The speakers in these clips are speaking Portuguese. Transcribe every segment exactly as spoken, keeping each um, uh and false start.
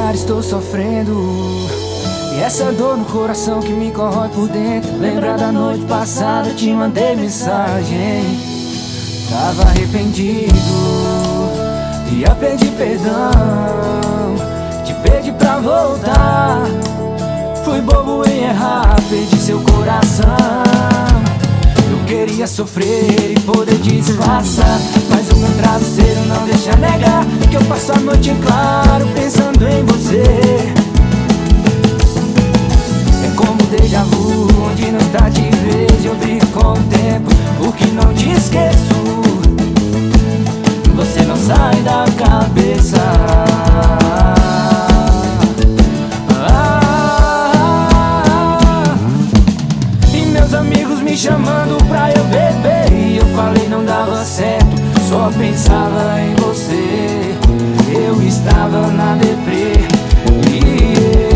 olhar estou sofrendo, e essa dor no coração que me corrói por dentro. Lembra da noite passada, te mandei mensagem. Tava arrependido, ia pedir perdão, te pedi pra voltar. Fui bobo em errar, perdi seu coração. Eu queria sofrer e poder disfarçar, mas o meu travesseiro não deixa negar que eu passo a noite em claro pensando em você. É como déjà vu, onde não está te vejo, eu brigo com o tempo porque não te esqueço. Você não sai da cabeça. Me chamando pra eu beber e eu falei não dava certo, só pensava em você. Eu estava na deprê e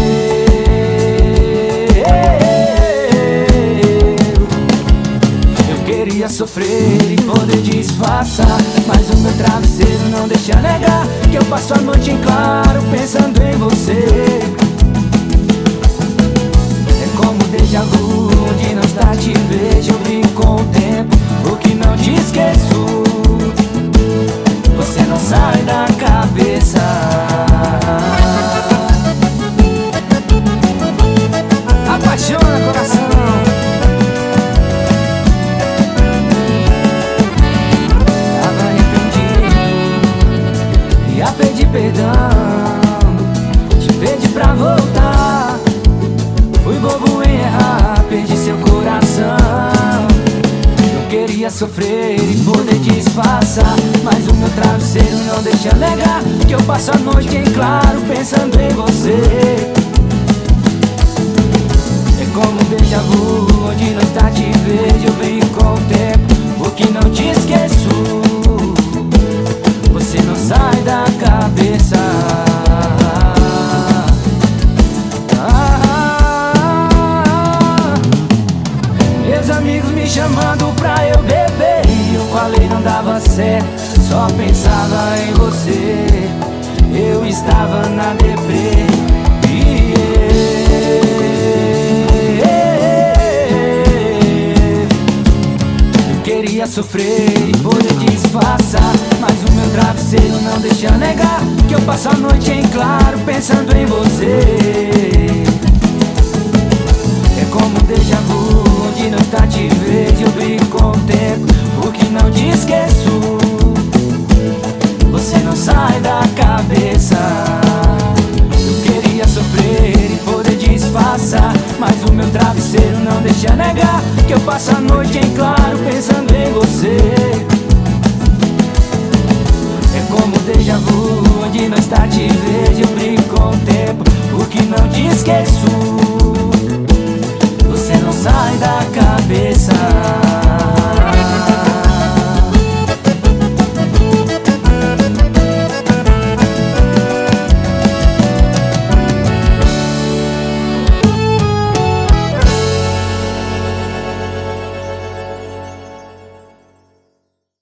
eu, eu queria sofrer e poder disfarçar, mas o meu travesseiro não deixa negar que eu passo a noite em claro pensando em você. É como déjà vu, onde não está te vejo, eu brigo com o tempo porque não te esqueço. Você não sai da cabeça. Apaixona coração. Tava arrependido, ia pedir perdão, te pedi pra voltar. Fui bobo em errar, perdi seu coração. Eu queria sofrer e poder disfarçar, mas o meu travesseiro não deixa negar que eu passo a noite em claro pensando em você. É como um déjà vu, onde não está te vejo, eu brigo com o tempo porque não te esqueço. Você não sai da cabeça. Me chamando pra eu beber e eu falei não dava certo, só pensava em você. Eu estava na deprê e eu queria sofrer e poder disfarçar, mas o meu travesseiro não deixa negar que eu passo a noite em claro pensando em você. É como um déjà vu, onde não está te vejo, eu brigo com o tempo porque não te esqueço. Você não sai da cabeça. Eu queria sofrer e poder disfarçar, mas o meu travesseiro não deixa negar que eu passo a noite em claro pensando em você. É como um déjà vu, onde não está te vejo, eu brigo com o tempo porque não te esqueço. Você não sai da cabeça.